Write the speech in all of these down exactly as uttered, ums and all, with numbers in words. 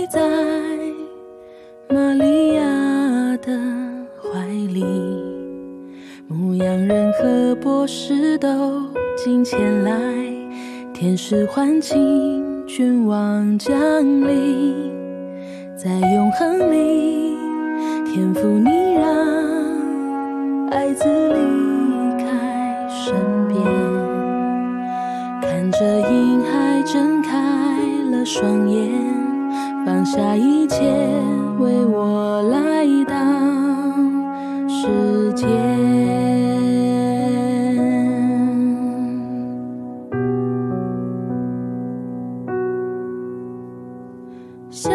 在玛利亚的怀里，牧羊人和博士都近前来，天使唤醒，君王降临，在永恒里，天父你让爱子离开身边，看着婴孩睁开了双眼，放下一切为我来到世间。小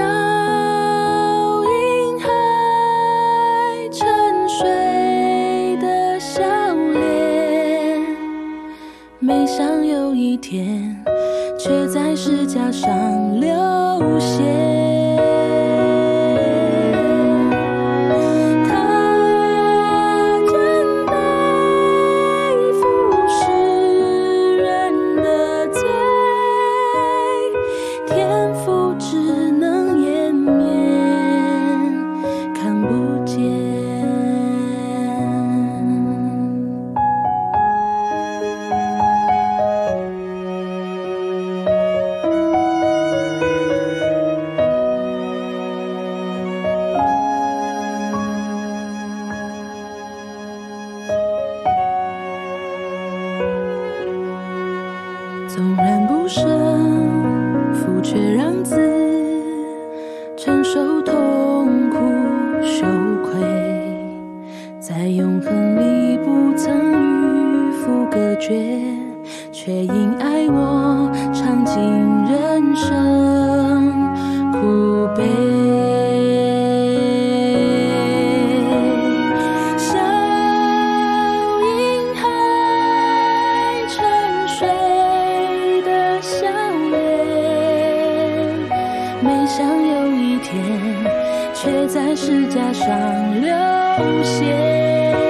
婴孩沉睡的笑脸，没想有一天却在石架上流血。纵然不生，父却让子承受痛苦羞愧，在永恒里不曾与父隔绝，却因爱我尝尽人生苦悲。没想有一天却在石架上流血。